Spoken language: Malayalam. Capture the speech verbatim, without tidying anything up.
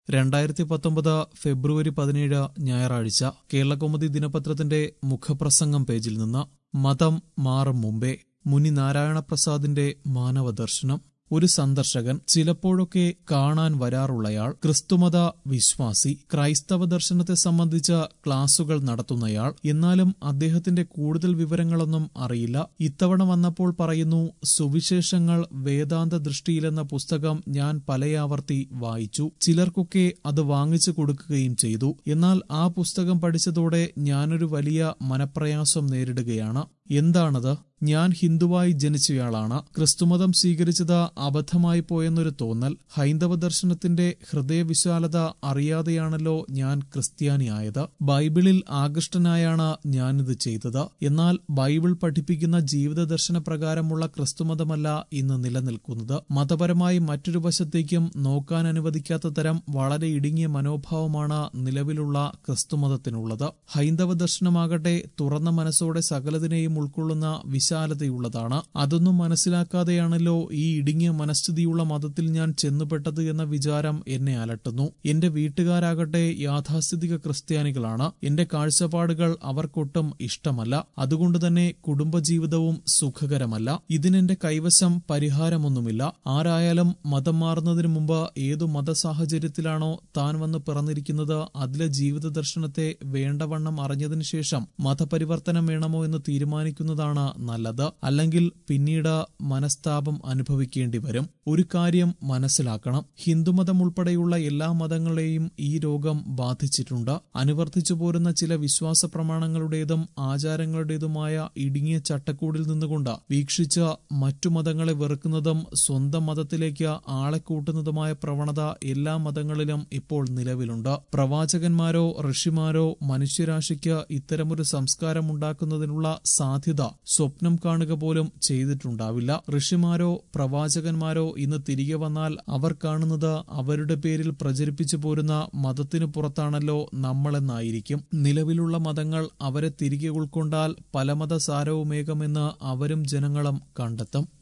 രണ്ടായിരത്തി പത്തൊമ്പത് ഫെബ്രുവരി പതിനേഴ് ഞായറാഴ്ച കേരളകൗമുദി ദിനപത്രത്തിന്റെ മുഖപ്രസംഗം പേജിൽ നിന്ന് മതം മാറും മുമ്പേ മുനി നാരായണപ്രസാദിന്റെ മാനവദർശനം. ഒരു സന്ദർശകൻ, ചിലപ്പോഴൊക്കെ കാണാൻ വരാറുള്ളയാൾ, ക്രിസ്തുമത വിശ്വാസി, ക്രൈസ്തവ ദർശനത്തെ സംബന്ധിച്ച ക്ലാസുകൾ നടത്തുന്നയാൾ. എന്നാലും അദ്ദേഹത്തിന്റെ കൂടുതൽ വിവരങ്ങളൊന്നും അറിയില്ല. ഇത്തവണ വന്നപ്പോൾ പറയുന്നു, സുവിശേഷങ്ങൾ വേദാന്ത ദൃഷ്ടിയിലെന്ന പുസ്തകം ഞാൻ പലയാവർത്തി വായിച്ചു. ചിലർക്കൊക്കെ അത് വാങ്ങിച്ചു കൊടുക്കുകയും ചെയ്തു. എന്നാൽ ആ പുസ്തകം പഠിച്ചതോടെ ഞാനൊരു വലിയ മനപ്രയാസം നേരിടുകയാണ്. എന്താണത്? ഞാൻ ഹിന്ദുവായി ജനിച്ചയാളാണ്. ക്രിസ്തുമതം സ്വീകരിച്ചത് അബദ്ധമായി പോയെന്നൊരു തോന്നൽ. ഹൈന്ദവ ദർശനത്തിന്റെ ഹൃദയവിശാലത അറിയാതെയാണല്ലോ ഞാൻ ക്രിസ്ത്യാനിയായത്. ബൈബിളിൽ ആകൃഷ്ടനായാണ് ഞാനിത് ചെയ്തത്. എന്നാൽ ബൈബിൾ പഠിപ്പിക്കുന്ന ജീവിത ദർശന പ്രകാരമുള്ള ക്രിസ്തുമതമല്ല ഇന്ന് നിലനിൽക്കുന്നത്. മതപരമായി മറ്റൊരു വശത്തേക്കും നോക്കാൻ അനുവദിക്കാത്ത തരം വളരെ ഇടുങ്ങിയ മനോഭാവമാണ് നിലവിലുള്ള ക്രിസ്തുമതത്തിനുള്ളത്. ഹൈന്ദവ ദർശനമാകട്ടെ തുറന്ന മനസ്സോടെ സകലതിനെയും ഉൾക്കൊള്ളുന്ന വിശാലതയുള്ളതാണ്. അതൊന്നും മനസ്സിലാക്കാതെയാണല്ലോ ഈ ഇടുങ്ങിയ മനസ്ഥിതിയുള്ള മതത്തിൽ ഞാൻ ചെന്നുപെട്ടത് എന്ന വിചാരം എന്നെ അലട്ടുന്നു. എന്റെ വീട്ടുകാരാകട്ടെ യാഥാസ്ഥിതിക ക്രിസ്ത്യാനികളാണ്. എന്റെ കാഴ്ചപ്പാടുകൾ അവർക്കൊട്ടും ഇഷ്ടമല്ല. അതുകൊണ്ട് തന്നെ കുടുംബജീവിതവും സുഖകരമല്ല. ഇതിനെന്റെ കൈവശം പരിഹാരമൊന്നുമില്ല. ആരായാലും മതം മാറുന്നതിന് മുമ്പ് ഏതു മതസാഹചര്യത്തിലാണോ താൻ വന്ന് പിറന്നിരിക്കുന്നത് അതിലെ ജീവിത ദർശനത്തെ വേണ്ടവണ്ണം അറിഞ്ഞതിനു ശേഷം മതപരിവർത്തനം വേണമോ എന്ന് തീരുമാനിക്കുന്നതാണ് നല്ലത്. അല്ലെങ്കിൽ പിന്നീട് മനസ്താപം അനുഭവിക്കേണ്ടി വരും. ഒരു കാര്യം മനസ്സിലാക്കണം, ഹിന്ദുമതം ഉൾപ്പെടെയുള്ള എല്ലാ മതങ്ങളെയും ഈ രോഗം ബാധിച്ചിട്ടുണ്ട്. അനുവർത്തിച്ചു പോരുന്ന ചില വിശ്വാസ പ്രമാണങ്ങളുടേതും ആചാരങ്ങളുടേതുമായ ഇടുങ്ങിയ ചട്ടക്കൂടിൽ നിന്നുകൊണ്ട് വീക്ഷിച്ച മറ്റു മതങ്ങളെ വെറുക്കുന്നതും സ്വന്തം മതത്തിലേക്ക് ആളെ കൂട്ടുന്നതുമായ പ്രവണത എല്ലാ മതങ്ങളിലും ഇപ്പോൾ നിലവിലുണ്ട്. പ്രവാചകന്മാരോ ഋഷിമാരോ മനുഷ്യരാശിക്ക് ഇത്തരമൊരു സംസ്കാരം ഉണ്ടാക്കുന്നതിനുള്ള സാധ്യത സ്വപ്നം കാണുക പോലും ചെയ്തിട്ടുണ്ടാവില്ല. ഋഷിമാരോ പ്രവാചകന്മാരോ ഇന്ന് തിരികെ വന്നാൽ അവർ കാണുന്നത് അവരുടെ പേരിൽ പ്രചരിപ്പിച്ചു പോരുന്ന മതത്തിനു പുറത്താണല്ലോ നമ്മളെന്നായിരിക്കും. നിലവിലുള്ള മതങ്ങൾ അവരെ തിരികെ ഉൾക്കൊണ്ടാൽ പലമത സാരവുമേകമെന്ന് അവരും ജനങ്ങളും കണ്ടെത്തും.